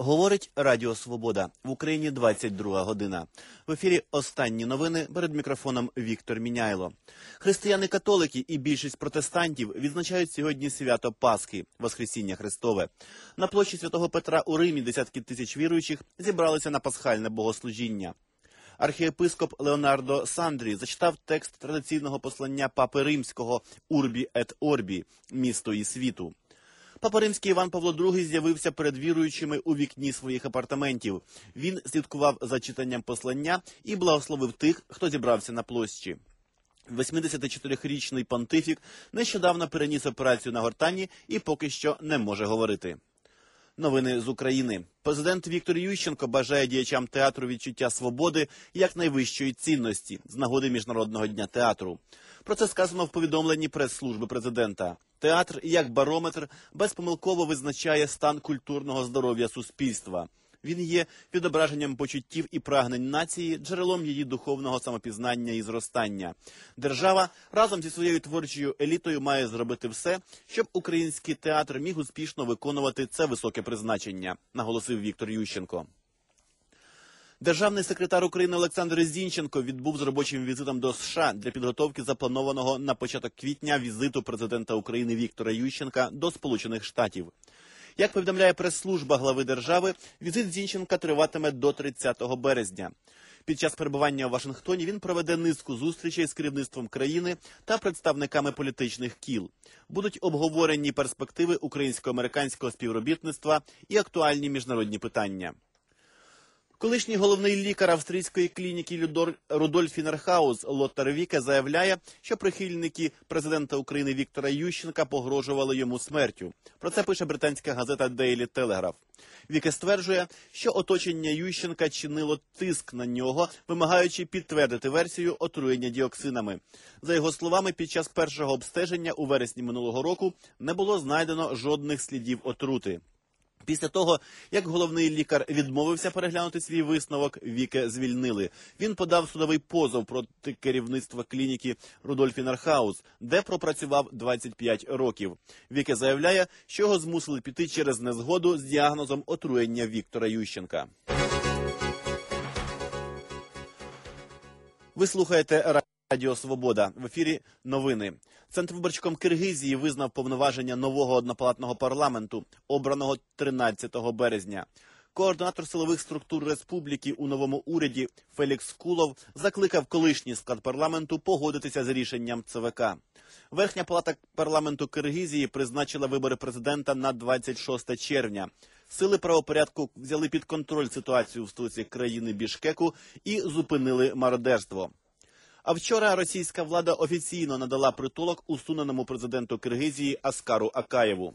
Говорить Радіо Свобода. В Україні 22 година. В ефірі останні новини. Перед мікрофоном Віктор Міняйло. Християни-католики і більшість протестантів відзначають сьогодні свято Пасхи, Воскресіння Христове. На площі Святого Петра у Римі десятки тисяч віруючих зібралися на пасхальне богослужіння. Архієпископ Леонардо Сандрі зачитав текст традиційного послання Папи Римського «Урбі ет Орбі» – «Місто і світу». Папа Римський Іван Павло II з'явився перед віруючими у вікні своїх апартаментів. Він слідкував за читанням послання і благословив тих, хто зібрався на площі. 84-річний понтифік нещодавно переніс операцію на гортані і поки що не може говорити. Новини з України. Президент Віктор Ющенко бажає діячам театру відчуття свободи як найвищої цінності з нагоди Міжнародного дня театру. Про це сказано в повідомленні прес-служби президента. Театр, як барометр, безпомилково визначає стан культурного здоров'я суспільства. Він є відображенням почуттів і прагнень нації, джерелом її духовного самопізнання і зростання. Держава разом зі своєю творчою елітою має зробити все, щоб український театр міг успішно виконувати це високе призначення, наголосив Віктор Ющенко. Державний секретар України Олександр Зінченко відбув з робочим візитом до США для підготовки запланованого на початок квітня візиту президента України Віктора Ющенка до Сполучених Штатів. Як повідомляє прес-служба глави держави, візит Зінченка триватиме до 30 березня. Під час перебування у Вашингтоні він проведе низку зустрічей з керівництвом країни та представниками політичних кіл. Будуть обговорені перспективи українсько-американського співробітництва і актуальні міжнародні питання. Колишній головний лікар австрійської клініки Рудольф Інерхаус Лоттер Віке заявляє, що прихильники президента України Віктора Ющенка погрожували йому смертю. Про це пише британська газета Daily Telegraph. Віке стверджує, що оточення Ющенка чинило тиск на нього, вимагаючи підтвердити версію отруєння діоксинами. За його словами, під час першого обстеження у вересні минулого року не було знайдено жодних слідів отрути. Після того, як головний лікар відмовився переглянути свій висновок, Віке звільнили. Він подав судовий позов проти керівництва клініки Рудольф Інерхаус, де пропрацював 25 років. Віке заявляє, що його змусили піти через незгоду з діагнозом отруєння Віктора Ющенка. Ви слухаєте Радіо Свобода. В ефірі новини. Центрвиборчком Киргизії визнав повноваження нового однопалатного парламенту, обраного 13 березня. Координатор силових структур республіки у новому уряді Фелікс Кулов закликав колишній склад парламенту погодитися з рішенням ЦВК. Верхня палата парламенту Киргизії призначила вибори президента на 26 червня. Сили правопорядку взяли під контроль ситуацію в столиці країни Бішкеку і зупинили мародерство. А вчора російська влада офіційно надала притулок усуненому президенту Киргизії Аскару Акаєву.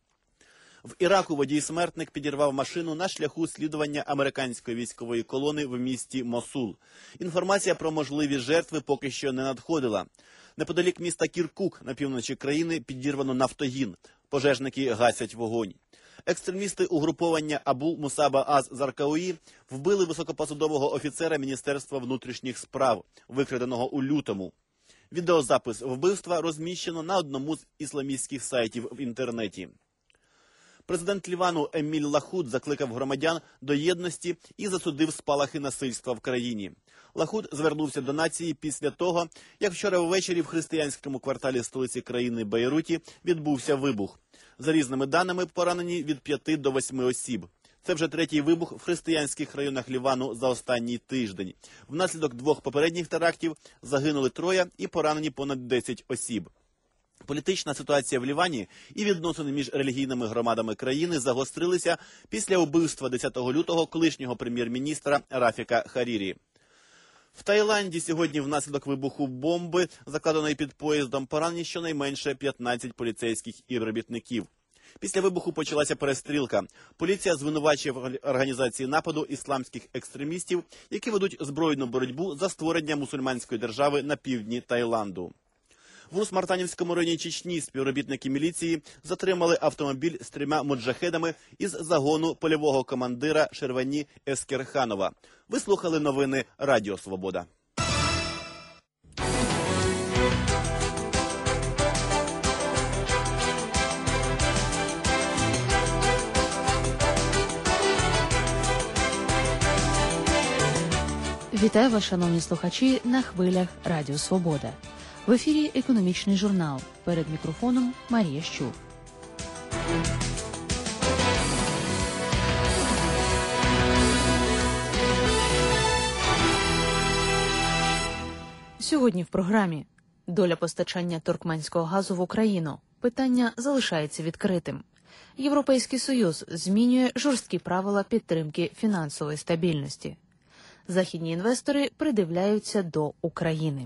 В Іраку водій-смертник підірвав машину на шляху слідування американської військової колони в місті Мосул. Інформація про можливі жертви поки що не надходила. Неподалік міста Кіркук на півночі країни підірвано нафтогін. Пожежники гасять вогонь. Екстремісти угруповання Абу Мусаба аз-Заркауї вбили високопосадового офіцера Міністерства внутрішніх справ, викраденого у лютому. Відеозапис вбивства розміщено на одному з ісламістських сайтів в інтернеті. Президент Лівану Еміль Лахуд закликав громадян до єдності і засудив спалахи насильства в країні. Лахуд звернувся до нації після того, як вчора ввечері в християнському кварталі столиці країни Бейруті відбувся вибух. За різними даними, поранені від 5 до 8 осіб. Це вже третій вибух в християнських районах Лівану за останній тиждень. Внаслідок двох попередніх терактів загинули 3 і поранені понад 10 осіб. Політична ситуація в Лівані і відносини між релігійними громадами країни загострилися після вбивства 10 лютого колишнього прем'єр-міністра Рафіка Харірі. В Таїланді сьогодні внаслідок вибуху бомби, закладеної під поїздом, поранені щонайменше 15 поліцейських і робітників. Після вибуху почалася перестрілка. Поліція звинувачує в організації нападу ісламських екстремістів, які ведуть збройну боротьбу за створення мусульманської держави на півдні Таїланду. В Урус-Мартанівському районі Чечні співробітники міліції затримали автомобіль з 3 моджахедами із загону польового командира Шервані Ескерханова. Ви слухали новини Радіо Свобода. Вітаю вас, шановні слухачі, на хвилях Радіо Свобода. В ефірі «Економічний журнал». Перед мікрофоном Марія Щур. Сьогодні в програмі доля постачання туркменського газу в Україну. Питання залишається відкритим. Європейський Союз змінює жорсткі правила підтримки фінансової стабільності. Західні інвестори придивляються до України.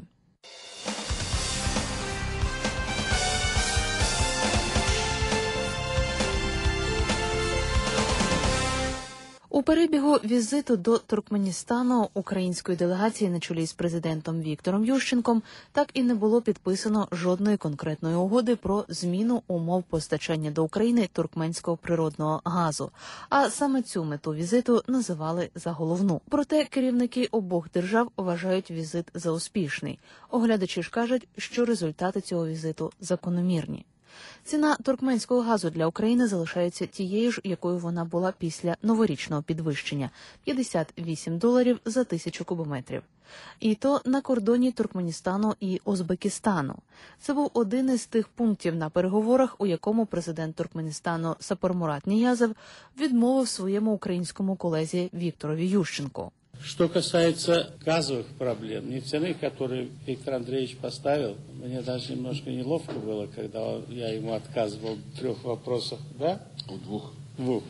У перебігу візиту до Туркменістану української делегації на чолі з президентом Віктором Ющенком так і не було підписано жодної конкретної угоди про зміну умов постачання до України туркменського природного газу. А саме цю мету візиту називали за головну. Проте керівники обох держав вважають візит за успішний. Оглядачі ж кажуть, що результати цього візиту закономірні. Ціна туркменського газу для України залишається тією ж, якою вона була після новорічного підвищення – $58 за 1000 кубометрів. І то на кордоні Туркменістану і Узбекистану. Це був один із тих пунктів на переговорах, у якому президент Туркменістану Сапармурат Ниязов відмовив своєму українському колезі Вікторові Ющенку. Что касается газовых проблем, нефтяных, которые Виктор Андреевич поставил, мне даже немножко неловко было, когда я ему отказывал в 3 вопросах, да? Двух.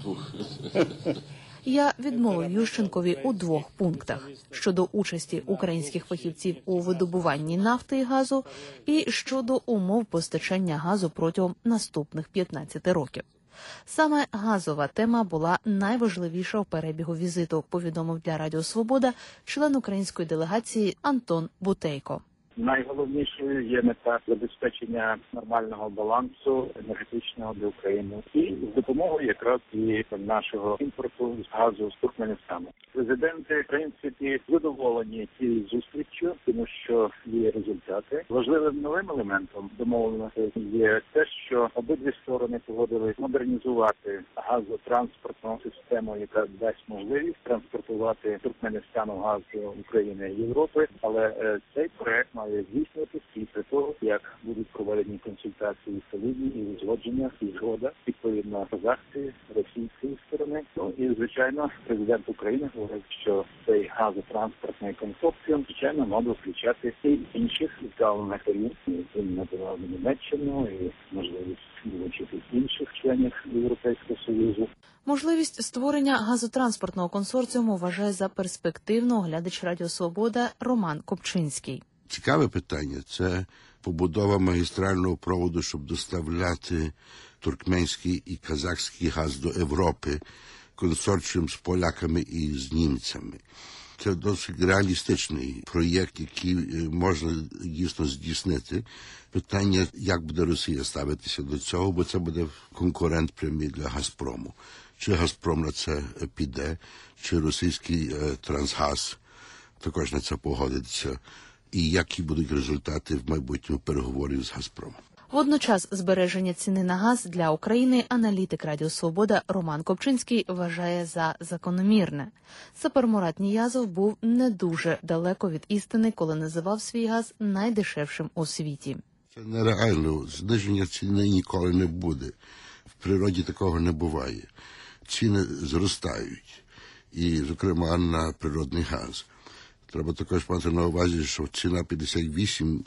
Я відмовив Ющенкові у 2 пунктах – щодо участі українських фахівців у видобуванні нафти і газу і щодо умов постачання газу протягом наступних 15 років. Саме газова тема була найважливіша у перебігу візиту, повідомив для Радіо Свобода член української делегації Антон Бутейко. Найголовнішою є мета забезпечення нормального балансу енергетичного для України і з допомогою якраз і нашого імпорту з газу з Туркменістану. Президенти, в принципі, задоволені цією зустріччю, тому що є результати. Важливим новим елементом домовленості є те, що обидві сторони погодились модернізувати газотранспортну систему, яка дасть можливість транспортувати Туркменістану газ України і Європи, але цей проект має здійснюватися після того, як будуть проведені консультації солідні і узгодження, і згода, відповідно, казахської, російської сторони. Ну і, звичайно, президент України говорить, що цей газотранспортний консорціум, звичайно, мав включати і інших віддалених країн, він називав Німеччину, і можливість долучити інших членів Європейського Союзу. Можливість створення газотранспортного консорціуму вважає за перспективну оглядач Радіо Свобода Роман Копчинський. Цікаве питання – це побудова магістрального проводу, щоб доставляти туркменський і казахський газ до Європи, консорціум з поляками і з німцями. Це досить реалістичний проєкт, який можна дійсно здійснити. Питання, як буде Росія ставитися до цього, бо це буде конкурент прямий для «Газпрому». Чи «Газпром» на це піде, чи російський «Трансгаз» також на це погодиться. І які будуть результати в майбутньому переговорів з «Газпромом». Водночас збереження ціни на газ для України аналітик Радіо Свобода Роман Копчинський вважає за закономірне. Сапармурат Ниязов був не дуже далеко від істини, коли називав свій газ найдешевшим у світі. Це нереально. Зниження ціни ніколи не буде. В природі такого не буває. Ціни зростають. І, зокрема, на природний газ. Треба також мати на увазі, що ціна $58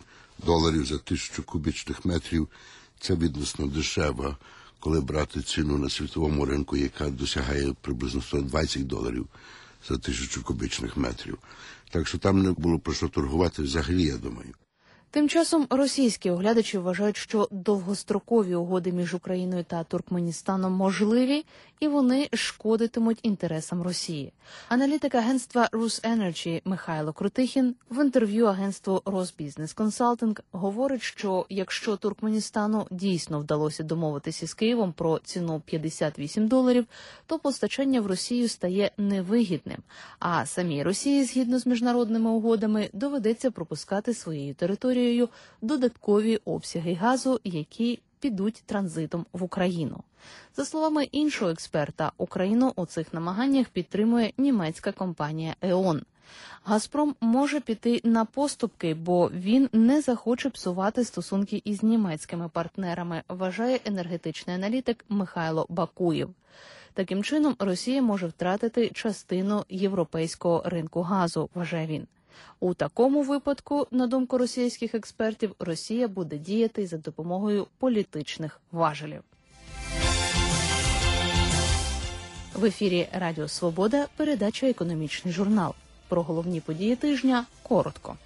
за 1000 кубічних метрів – це відносно дешева, коли брати ціну на світовому ринку, яка досягає приблизно $120 за 1000 кубічних метрів. Так що там не було про що торгувати взагалі, я думаю. Тим часом російські оглядачі вважають, що довгострокові угоди між Україною та Туркменістаном можливі, і вони шкодитимуть інтересам Росії. Аналітик агентства «Русенерджі» Михайло Крутихін в інтерв'ю агентству «Росбізнес Консалтинг» говорить, що якщо Туркменістану дійсно вдалося домовитися з Києвом про ціну $58, то постачання в Росію стає невигідним, а самій Росії, згідно з міжнародними угодами, доведеться пропускати своєю територією додаткові обсяги газу, які підуть транзитом в Україну. За словами іншого експерта, Україну у цих намаганнях підтримує німецька компанія «Е.ОН». «Газпром» може піти на поступки, бо він не захоче псувати стосунки із німецькими партнерами, вважає енергетичний аналітик Михайло Бакуєв. Таким чином, Росія може втратити частину європейського ринку газу, вважає він. У такому випадку, на думку російських експертів, Росія буде діяти за допомогою політичних важелів. В ефірі Радіо Свобода передача «Економічний журнал». Про головні події тижня коротко.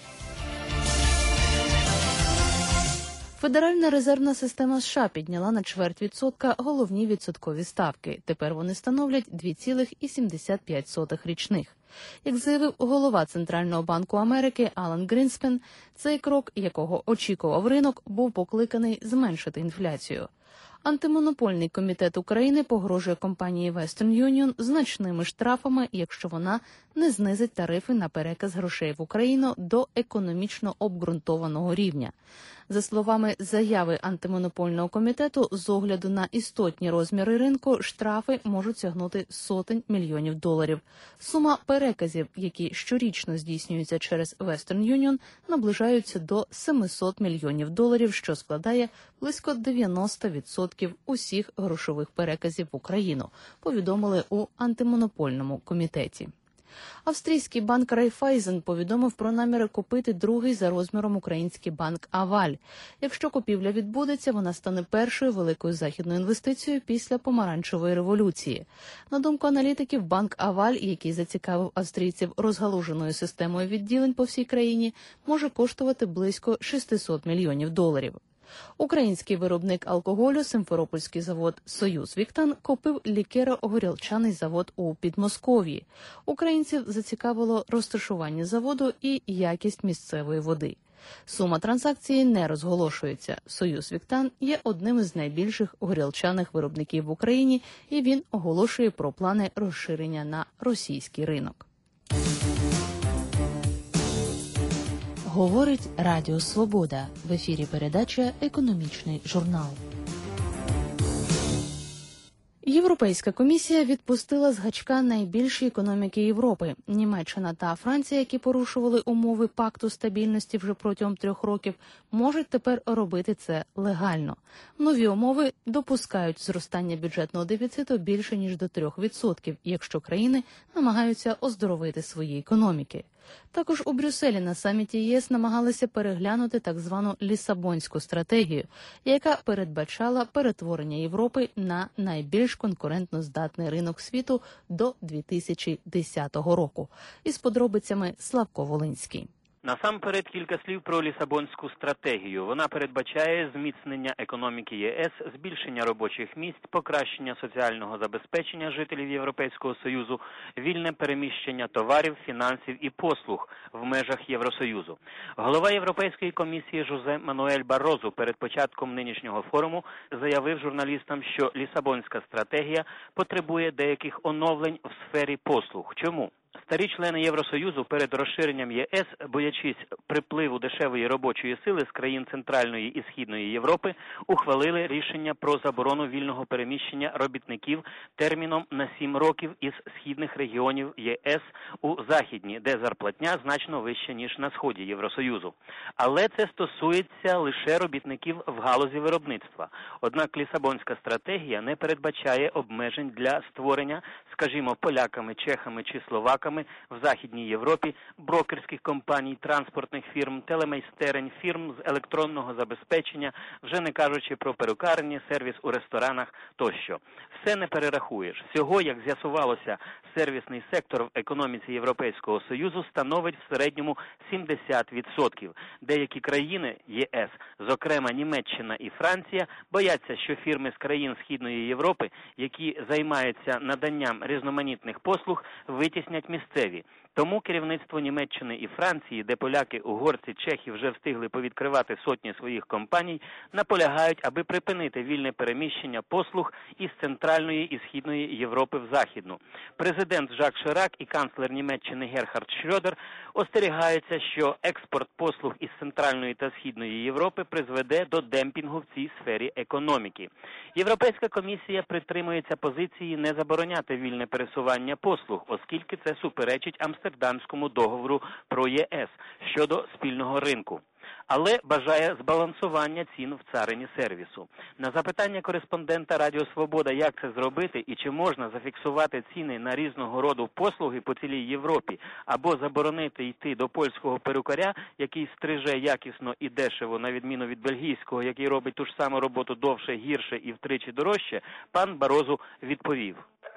Федеральна резервна система США підняла на 0,25% головні відсоткові ставки. Тепер вони становлять 2,75 річних. Як заявив голова Центрального банку Америки Алан Грінспен, цей крок, якого очікував ринок, був покликаний зменшити інфляцію. Антимонопольний комітет України погрожує компанії Western Union значними штрафами, якщо вона не знизить тарифи на переказ грошей в Україну до економічно обґрунтованого рівня. За словами заяви антимонопольного комітету, з огляду на істотні розміри ринку, штрафи можуть сягнути сотень мільйонів доларів. Сума переказів, які щорічно здійснюються через Western Union, наближаються до 700 мільйонів доларів, що складає близько 90% усіх грошових переказів в Україну, повідомили у антимонопольному комітеті. Австрійський банк Райфайзен повідомив про наміри купити другий за розміром український банк Аваль. Якщо купівля відбудеться, вона стане першою великою західною інвестицією після помаранчевої революції. На думку аналітиків, банк Аваль, який зацікавив австрійців розгалуженою системою відділень по всій країні, може коштувати близько 600 мільйонів доларів. Український виробник алкоголю, симферопольський завод «Союз Віктан» купив лікеро-горілчаний завод у Підмосков'ї. Українців зацікавило розташування заводу і якість місцевої води. Сума транзакції не розголошується. «Союз Віктан» є одним із найбільших горілчаних виробників в Україні, і він оголошує про плани розширення на російський ринок. Говорить Радіо Свобода. В ефірі передача «Економічний журнал». Європейська комісія відпустила з гачка найбільші економіки Європи – Німеччина та Франція, які порушували умови пакту стабільності вже протягом 3 років, можуть тепер робити це легально. Нові умови допускають зростання бюджетного дефіциту більше, ніж до 3%, якщо країни намагаються оздоровити свої економіки. Також у Брюсселі на саміті ЄС намагалися переглянути так звану Лісабонську стратегію, яка передбачала перетворення Європи на найбільш конкурентноздатний ринок світу до 2010 року. Із подробицями Славко Волинський. Насамперед кілька слів про Лісабонську стратегію. Вона передбачає зміцнення економіки ЄС, збільшення робочих місць, покращення соціального забезпечення жителів Європейського Союзу, вільне переміщення товарів, фінансів і послуг в межах Євросоюзу. Голова Європейської комісії Жозе Мануель Баррозу перед початком нинішнього форуму заявив журналістам, що Лісабонська стратегія потребує деяких оновлень в сфері послуг. Чому? Старі члени Євросоюзу перед розширенням ЄС, боячись припливу дешевої робочої сили з країн Центральної і Східної Європи, ухвалили рішення про заборону вільного переміщення робітників терміном на 7 років із східних регіонів ЄС у західні, де зарплатня значно вища, ніж на сході Євросоюзу. Але це стосується лише робітників в галузі виробництва. Однак Лісабонська стратегія не передбачає обмежень для створення, скажімо, поляками, чехами чи словаками в Західній Європі брокерських компаній, транспортних фірм, телемайстерень, фірм з електронного забезпечення, вже не кажучи про перукарні, сервіс у ресторанах тощо. Все не перерахуєш. Всього, як з'ясувалося, сервісний сектор в економіці Європейського Союзу становить в середньому 70%. Деякі країни ЄС, зокрема Німеччина і Франція, бояться, що фірми з країн Східної Європи, які займаються наданням різноманітних послуг, витіснять місцеві. Тому керівництво Німеччини і Франції, де поляки, угорці, чехи вже встигли повідкривати сотні своїх компаній, наполягають, аби припинити вільне переміщення послуг із Центральної і Східної Європи в Західну. Президент Жак Ширак і канцлер Німеччини Герхард Шрёдер остерігаються, що експорт послуг із Центральної та Східної Європи призведе до демпінгу в цій сфері економіки. Європейська комісія притримується позиції не забороняти вільне пересування послуг, оскільки це суперечить Амстердамській Роттердамському договору про ЄС щодо спільного ринку. Але бажає збалансування цін в царині сервісу. На запитання кореспондента Радіо Свобода, як це зробити і чи можна зафіксувати ціни на різного роду послуги по цілій Європі, або заборонити йти до польського перукаря, який стриже якісно і дешево, на відміну від бельгійського, який робить ту ж саму роботу довше, гірше і втричі дорожче, пан Барозу відповів.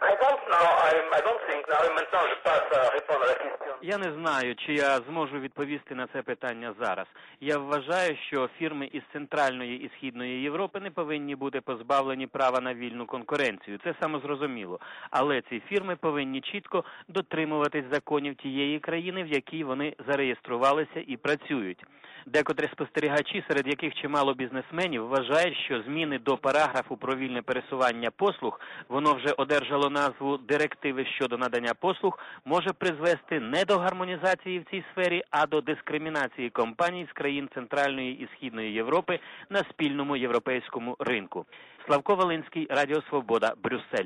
Я не знаю, чи я зможу відповісти на це питання зараз. Я вважаю, що фірми із Центральної і Східної Європи не повинні бути позбавлені права на вільну конкуренцію. Це самозрозуміло. Але ці фірми повинні чітко дотримуватись законів тієї країни, в якій вони зареєструвалися і працюють. Декотрі спостерігачі, серед яких чимало бізнесменів, вважають, що зміни до параграфу про вільне пересування послуг, воно вже одержало назву «Директиви щодо надання послуг», може призвести не до гармонізації в цій сфері, а до дискримінації компаній з країн Центральної і Східної Європи на спільному європейському ринку. Славко Волинський, Радіо Свобода, Брюссель.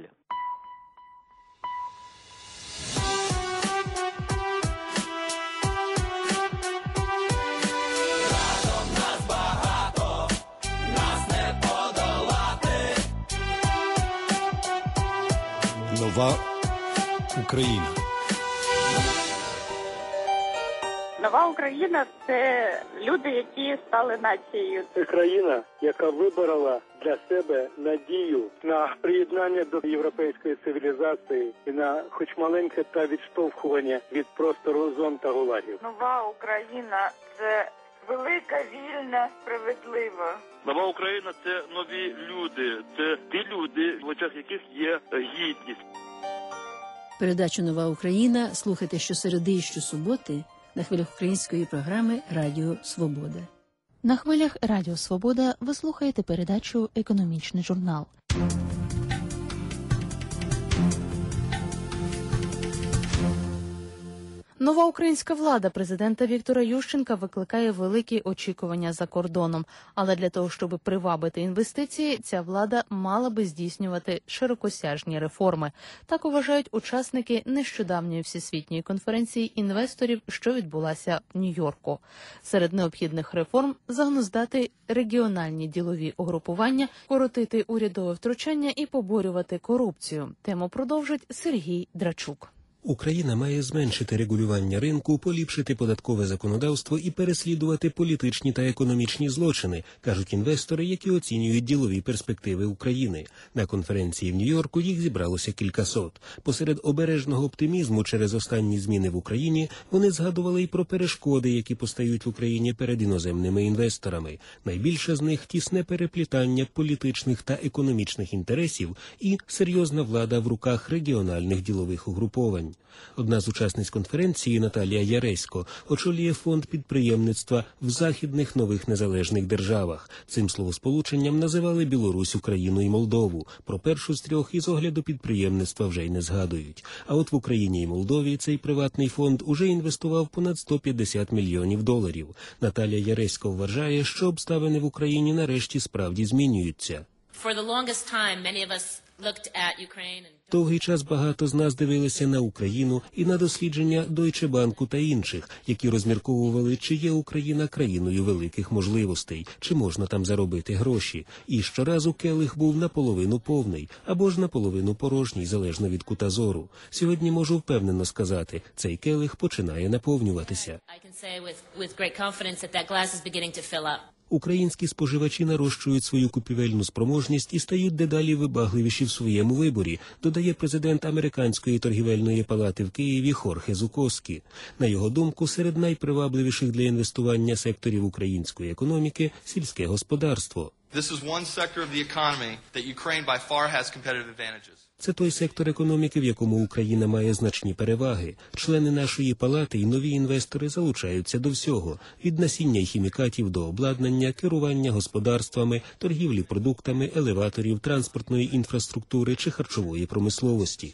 Нова Україна. Нова Україна – це люди, які стали нацією. Це країна, яка виборола для себе надію на приєднання до європейської цивілізації і на хоч маленьке та відштовхування від простору зон та гулагів. Нова Україна – це велика, вільна, справедлива. Нова Україна – це нові люди, це ті люди, в очах яких є гідність. Передачу «Нова Україна» слухайте щосереди і щосуботи на хвилях української програми «Радіо Свобода». На хвилях Радіо Свобода ви слухаєте передачу «Економічний журнал». Нова українська влада президента Віктора Ющенка викликає великі очікування за кордоном. Але для того, щоб привабити інвестиції, ця влада мала би здійснювати широкосяжні реформи. Так вважають учасники нещодавньої всесвітньої конференції інвесторів, що відбулася в Нью-Йорку. Серед необхідних реформ – загнуздати регіональні ділові угрупування, коротити урядове втручання і поборювати корупцію. Тему продовжить Сергій Драчук. Україна має зменшити регулювання ринку, поліпшити податкове законодавство і переслідувати політичні та економічні злочини, кажуть інвестори, які оцінюють ділові перспективи України. На конференції в Нью-Йорку їх зібралося кількасот. Посеред обережного оптимізму через останні зміни в Україні вони згадували й про перешкоди, які постають в Україні перед іноземними інвесторами. Найбільше з них – тісне переплітання політичних та економічних інтересів і серйозна влада в руках регіональних ділових угруповань. Одна з учасниць конференції, Наталія Яресько, очолює фонд підприємництва в західних нових незалежних державах. Цим словосполученням називали Білорусь, Україну і Молдову. Про першу з трьох із огляду підприємництва вже й не згадують. А от в Україні і Молдові цей приватний фонд уже інвестував понад 150 мільйонів доларів. Наталія Яресько вважає, що обставини в Україні нарешті справді змінюються. Довгий час багато з нас дивилися на Україну і на дослідження Deutsche Bank та інших, які розмірковували, чи є Україна країною великих можливостей, чи можна там заробити гроші. І щоразу келих був наполовину повний, або ж наполовину порожній, залежно від кута зору. Сьогодні можу впевнено сказати, цей келих починає наповнюватися. Українські споживачі нарощують свою купівельну спроможність і стають дедалі вибагливіші в своєму виборі, додає президент Американської торгівельної палати в Києві Хорхе Зукоскі. На його думку, серед найпривабливіших для інвестування секторів української економіки – сільське господарство. Це той сектор економіки, в якому Україна має значні переваги. Члени нашої палати і нові інвестори залучаються до всього – від насіння і хімікатів до обладнання, керування господарствами, торгівлі продуктами, елеваторів, транспортної інфраструктури чи харчової промисловості.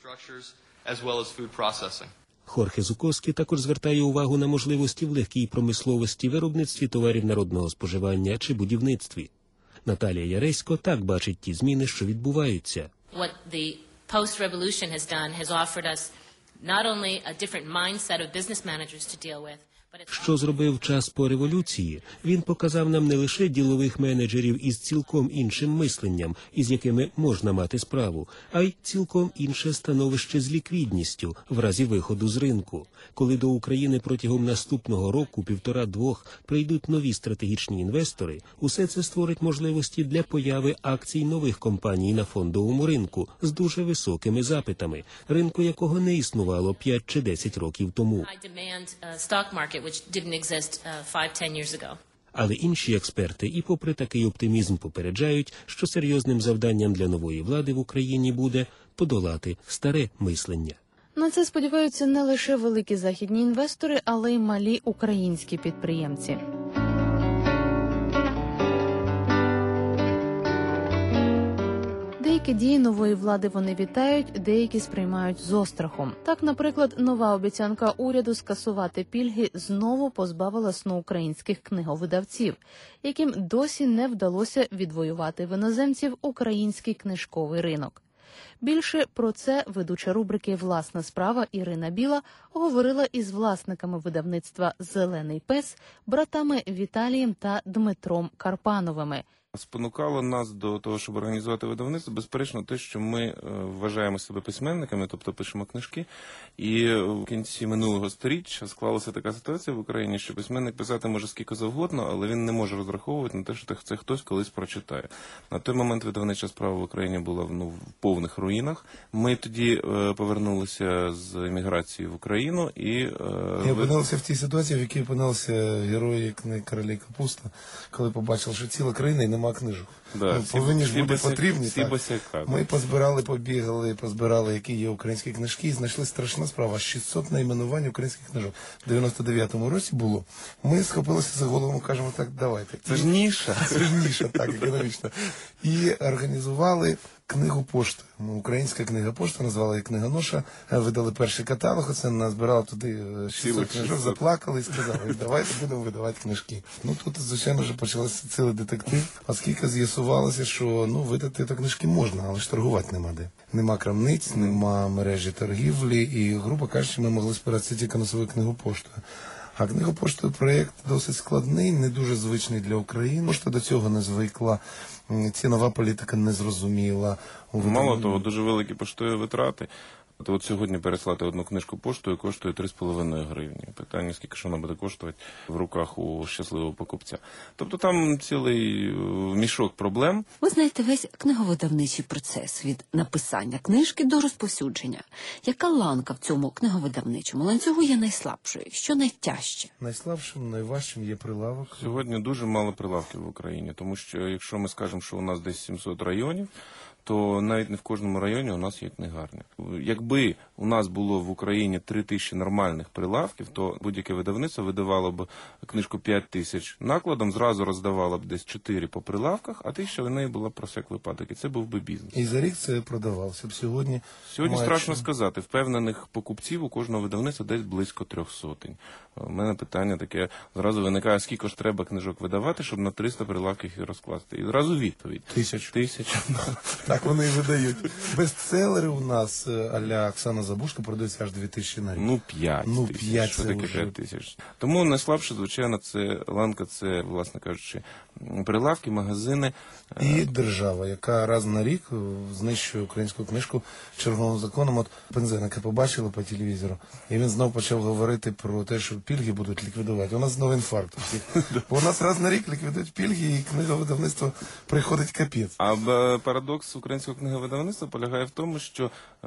Хорхе Зукоскі також звертає увагу на можливості в легкій промисловості, виробництві товарів народного споживання чи будівництві. Наталія Яресько так бачить ті зміни, що відбуваються. not only a different mindset of business managers to deal with, Що зробив час по революції? Він показав нам не лише ділових менеджерів із цілком іншим мисленням, із якими можна мати справу, а й цілком інше становище з ліквідністю в разі виходу з ринку. Коли до України протягом наступного року, 1,5-2, прийдуть нові стратегічні інвестори, усе це створить можливості для появи акцій нових компаній на фондовому ринку з дуже високими запитами, ринку якого не існувало 5 чи 10 років тому. high-demand stock market, which didn't exist 5-10 years ago. Але інші експерти і попри такий оптимізм попереджають, що серйозним завданням для нової влади в Україні буде подолати старе мислення. На це сподіваються не лише великі західні інвестори, але й малі українські підприємці. Деякі дії нової влади вони вітають, деякі сприймають з острахом. Так, наприклад, нова обіцянка уряду скасувати пільги знову позбавила сну українських книговидавців, яким досі не вдалося відвоювати в іноземців український книжковий ринок. Більше про це ведуча рубрики «Власна справа» Ірина Біла говорила із власниками видавництва «Зелений пес», братами Віталієм та Дмитром Карпановими. Спонукало нас до того, щоб організувати видавництво, безперечно, те, що ми вважаємо себе письменниками, тобто пишемо книжки, і в кінці минулого сторіччя склалася така ситуація в Україні, що письменник писати може скільки завгодно, але він не може розраховувати на те, що це хтось колись прочитає. На той момент видавнича справа в Україні була в повних руїнах. Ми тоді повернулися з еміграції в Україну і опинилися в тій ситуації, в якій опинилися герої книги «Королі Капуста», коли побачили, що ціла країна і нема книжок. Да, повинні ж бути потрібні. Ми позбирали, позбирали, які є українські книжки, і знайшли страшна справа. 600 найменувань українських книжок. В 99-му році було. Ми схопилися за голову, кажемо, так, давайте. Це ж ніша. Це ж ніша, так, економічно. І організували книгу пошти. Українська книга пошта, назвали її «Книгоноша», видали перший каталог, оце назбирали туди 600 книжок, заплакали і сказали, давайте будемо видавати книжки. Тут, звичайно, вже почався цілий детектив, оскільки з'ясувалося, що видати то книжки можна, але ж торгувати нема де. Нема крамниць, нема мережі торгівлі, і, грубо кажучи, ми могли спиратися тільки на свою книгу поштою. А книгопоштою проєкт досить складний, не дуже звичний для України. Пошта до цього не звикла, цінова політика не зрозуміла. Мало того, дуже великі поштові витрати. От сьогодні переслати одну книжку поштою коштує 3,5 гривні. Питання, скільки ж вона буде коштувати в руках у щасливого покупця. Тобто там цілий мішок проблем. Ви знаєте весь книговидавничий процес від написання книжки до розповсюдження. Яка ланка в цьому книговидавничому ланцюгу є найслабшою? Що найтяжче? Найслабшим, найважчим є прилавок. Сьогодні дуже мало прилавків в Україні, тому що якщо ми скажемо, що у нас десь 700 районів, то навіть не в кожному районі у нас є книгарня. Якби у нас було в Україні 3000 нормальних прилавків, то будь-яке видавництво видавало б книжку 5000 накладом, зразу роздавало б десь 4 по прилавках, а 1000 в неї була про всяк випадок. І це був би бізнес. І за рік це продавався б сьогодні. Сьогодні страшно сказати. Впевнених покупців у кожного видавництва десь близько 300. У мене питання таке, зразу виникає, скільки ж треба книжок видавати, щоб на 300 прилавків їх розкласти. І зразу відповідь. 1000. Так вони і видають. Бестселери у нас а-ля Оксана Забушка продаються аж 2000 на рік. 5 Що таке 5000? Тому найслабше, звичайно, це ланка, це, власне кажучи, прилавки, магазини. І держава, яка раз на рік знищує українську книжку черговим законом. От Пензеника побачили по телевізору, і він знов почав говорити про те, що пільги будуть ліквідувати. У нас знову інфаркт. Бо у нас раз на рік ліквідують пільги, і книговидавництво приходить капець. А парадокс українського книговидавництва полягає в тому, що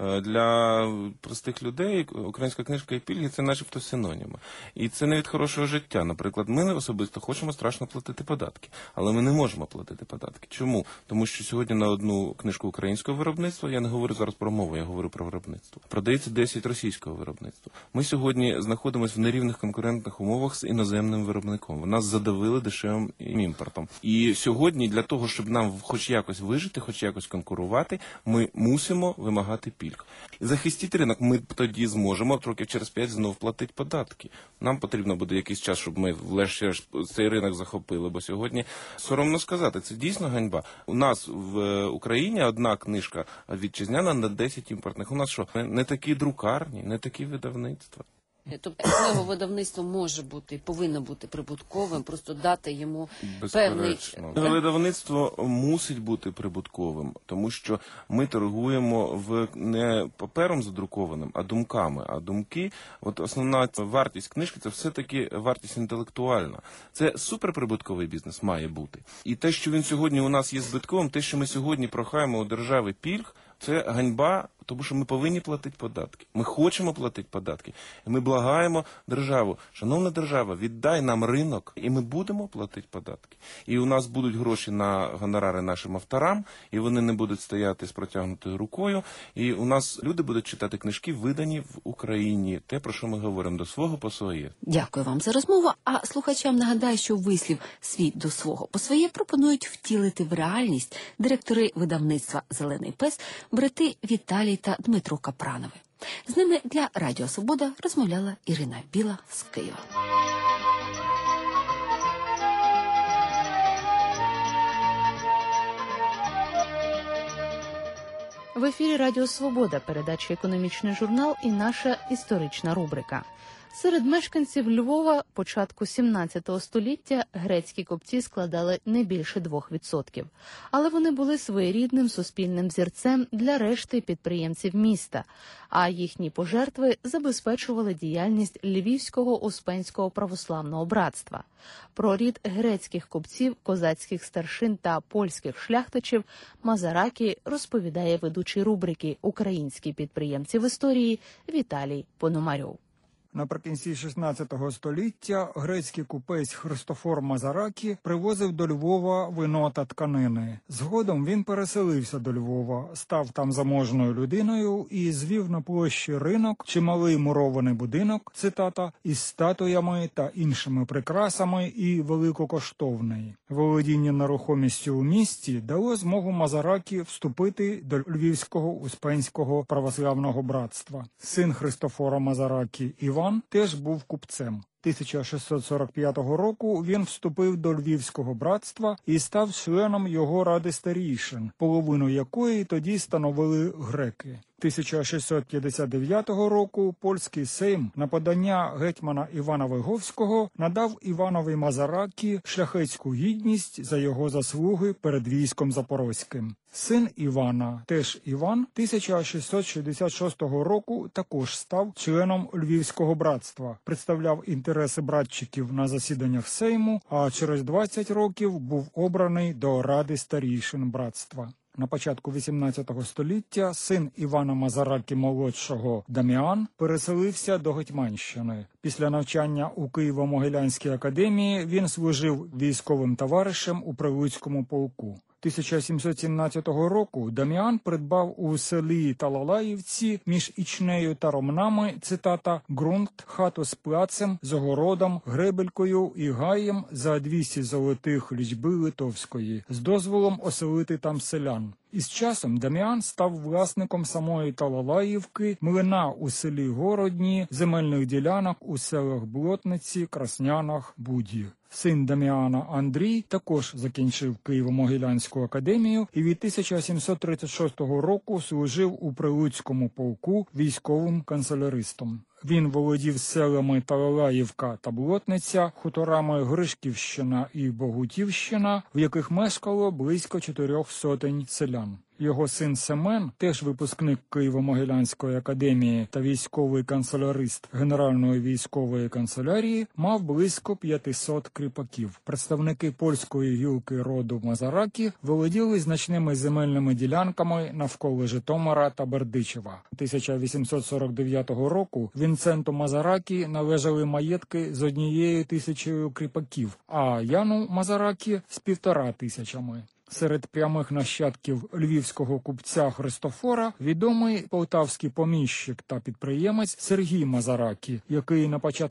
для простих людей українська книжка і пільги – це начебто синоніми. І це не від хорошого життя. Наприклад, ми особисто хочемо страшно платити податки, але ми не можемо платити податки. Чому? Тому що сьогодні на одну книжку українського виробництва, я не говорю зараз про мову, я говорю про виробництво, продається 10 російського виробництва. Ми сьогодні знаходимося в нерівних конкурентних умовах з іноземним виробником. Нас задавили дешевим імпортом. І сьогодні для того, щоб нам хоч якось вижити, хоч якось конкурувати, ми мусимо вимагати пільг. І захистити ринок ми тоді зможемо років через 5 знов платити податки. Нам потрібно буде якийсь час, щоб ми врешті цей ринок захопили, бо сьогодні Соромно сказати, це дійсно ганьба. У нас в Україні одна книжка вітчизняна на 10 імпортних. У нас що, не такі друкарні, не такі видавництва? Тобто книговидавництво може бути, повинно бути прибутковим, просто дати йому певний... Безперечно. Видавництво мусить бути прибутковим, тому що ми торгуємо не папером задрукованим, а думками. А думки, от основна вартість книжки – це все-таки вартість інтелектуальна. Це суперприбутковий бізнес має бути. І те, що він сьогодні у нас є збитковим, те, що ми сьогодні прохаємо у держави пільг, це ганьба, тому що ми повинні платити податки. Ми хочемо платити податки. І ми благаємо державу, шановна держава, віддай нам ринок, і ми будемо платити податки. І у нас будуть гроші на гонорари нашим авторам, і вони не будуть стояти з протягнутою рукою. І у нас люди будуть читати книжки, видані в Україні. Те, про що ми говоримо, до свого по своє. Дякую вам за розмову. А слухачам нагадаю, що вислів «свій до свого по своє» пропонують втілити в реальність директори видавництва «Зелений пес» брати Віталій та Дмитро Капранови. З ними для Радіо Свобода розмовляла Ірина Біла з Києва. В ефірі Радіо Свобода, передача «Економічний журнал» і наша історична рубрика. Серед мешканців Львова початку 17 століття грецькі купці складали не більше 2%. Але вони були своєрідним суспільним взірцем для решти підприємців міста, а їхні пожертви забезпечували діяльність Львівського Успенського православного братства. Про рід грецьких купців, козацьких старшин та польських шляхтичів Мазаракі розповідає ведучий рубрики «Українські підприємці в історії» Віталій Пономарьов. Наприкінці 16 століття грецький купець Христофор Мазаракі привозив до Львова вино та тканини. Згодом він переселився до Львова, став там заможною людиною і звів на площі ринок чималий мурований будинок, цитата, із статуями та іншими прикрасами і великокоштовний. Володіння нерухомістю у місті дало змогу Мазаракі вступити до Львівського Успенського православного братства. Син Христофора Мазаракі Іван теж був купцем. 1645 року він вступив до Львівського братства і став членом його ради старійшин, половину якої тоді становили греки. 1659 року польський сейм на подання гетьмана Івана Виговського надав Іванові Мазаракі шляхетську гідність за його заслуги перед військом запорозьким. Син Івана, теж Іван, 1666 року також став членом Львівського братства, представляв інтереси братчиків на засіданнях сейму, а через 20 років був обраний до ради старійшин братства. На початку 18 століття син Івана Мазаракі-молодшого Даміан переселився до Гетьманщини. Після навчання у Києво-Могилянській академії він служив військовим товаришем у Прилуцькому полку. 1717 року Даміан придбав у селі Талалаївці між Ічнею та Ромнами, цитата, ґрунт, хату з плацем, з огородом, гребелькою і гаєм за 200 золотих лічби литовської, з дозволом оселити там селян. Із часом Даміан став власником самої Талалаївки, млина у селі Городні, земельних ділянок у селах Блотниці, Краснянах, Буді. Син Даміана Андрій також закінчив Києво-Могилянську академію і від 1736 року служив у Прилуцькому полку військовим канцеляристом. Він володів селами Талалаївка та Блотниця, хуторами Гришківщина і Богутівщина, в яких мешкало близько 400 селян. Його син Семен, теж випускник Києво-Могилянської академії та військовий канцелярист Генеральної військової канцелярії, мав близько 500 кріпаків. Представники польської гілки роду Мазаракі володіли значними земельними ділянками навколо Житомира та Бердичева. 1849 року Вінценту Мазаракі належали маєтки з 1000 кріпаків, а Яну Мазаракі з 1500. Серед прямих нащадків львівського купця Христофора відомий полтавський поміщик та підприємець Сергій Мазаракі, який на початку